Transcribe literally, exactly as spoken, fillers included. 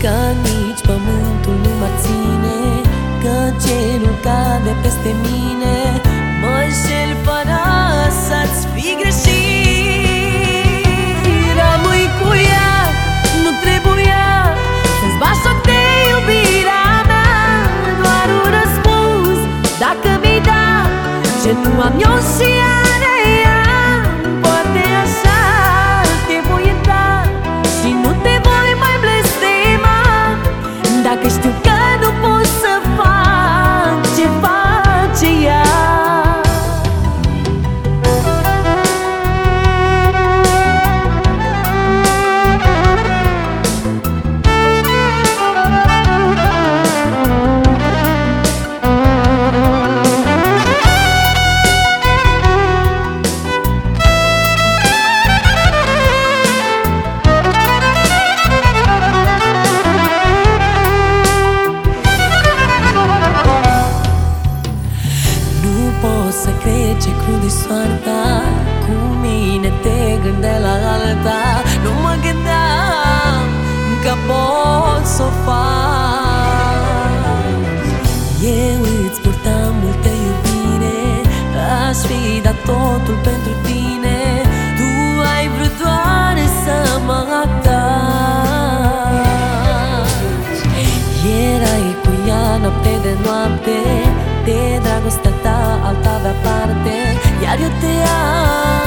că nici pământul nu mă ține, că cerul cade peste mine. Mă înșel fără să-ți fi greșit. Rămâi cu ea, nu trebuia să-ți bagi joc de iubirea mea. Doar un răspuns, dacă mi-ai da ce nu am eu și are ea. Poate așa te voi ierta și nu te voi mai blestema, dacă știu că nu pot să fac ce face ea. Să cred ce crud-i soarta, cu mine te gândeai la alta. Nu mă gândeam că pot să o fac. Eu îți purtam multă iubire, aș fi dat totul pentru tine. Tu ai vrut doar să mă ataci. Erai cu ea noapte de noapte, de dragostea ta alta avea parte, iar eu te am.